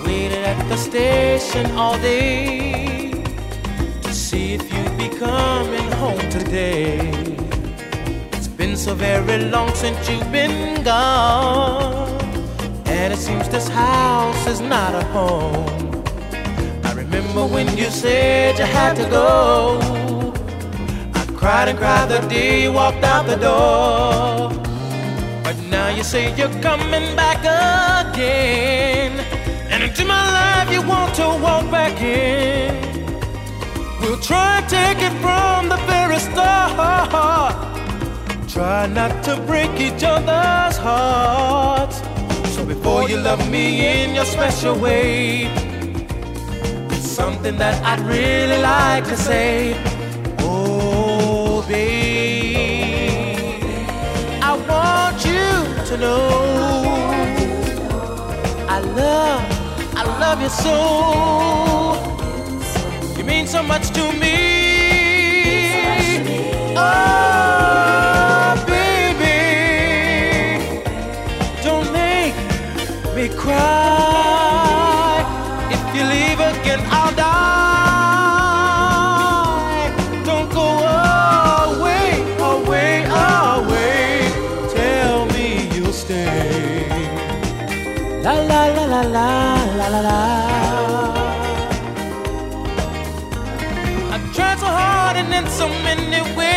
waited at the station all day to see if you'd be coming home today. It's been so very long since you've been gone, and it seems this house is not a home. I remember when you said you had to go. I cried and cried the day you walked out the door. But now you say you're coming back again, and into my life you want to walk back in. We'll try and take it from the very start. Try not to break each other's hearts. So before you love me in your special way, it's something that I'd really like to say. Oh, babe, I want you to know I love you so. You mean so much to me. Oh, baby, don't make me cry. If you leave again, I'll die. Don't go away, away, away. Tell me you'll stay. La la la la la la la la. I tried so hard and in so many ways.